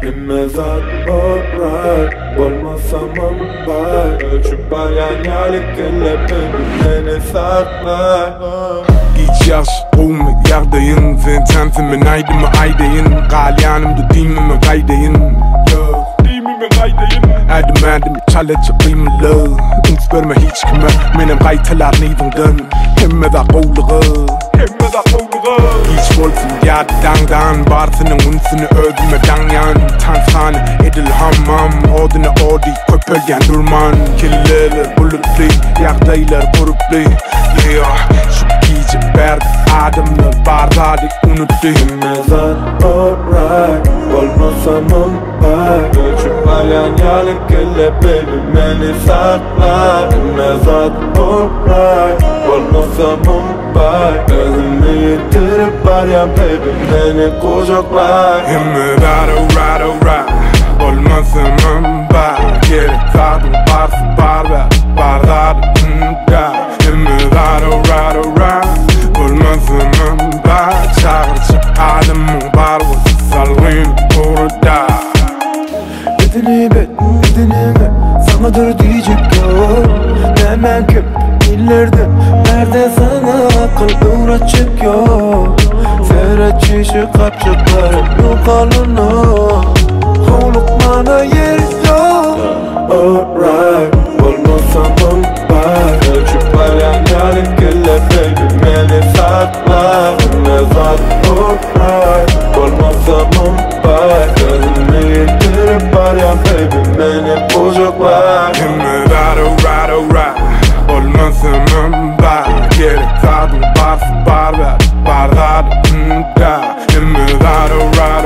Bilmezat alright Olmasamam bay Ölçüp balyanyalık elle beni sakla Hiç yaş olma yardayın Sen sensin ben aydımı aydayın Galyanımda dimimi kaydayın Dimimi kaydayın Erdim çalacak kıymalı Ünç görme hiç kime Menem kaytalar neyvingden Hemme da qovluğu Hiç bolsun yadi dangdan Barsının unsunu ödüme danyan Tanshane edil hammam Odine odi köpölgen durman Kelleler bulutlu Yağdaylar kuruplu Yeah Şu giyce berdi adımlar bardadik unuttu Bilmezat alright Olmasamam bay Ölçüp balyanyalık elle beni sakla Bilmezat alright Olmasamam bay Gözümü yitirip balyan beni kucaklar Alright Olmasamam bay Gerek zaten varsa barber Bardadik da Alright Olmasamam bay Çağıracak adımın barvası Salgın orada Bedenime sanadır diyecek yok Hemen köp illerde Nerede sana akıl uğraşacak yok Ferhat çişi kapacaklar yok alına Kovluk bana yer yok Alright Olmasamam bay Ölçüp balyanyalık elle beni sakla Bilmezat alright Olmasamam bay Gözümü yitirip balyan beni kucaklar Alright Olmasamam bay Gerek zaten varsa bardadik da Alright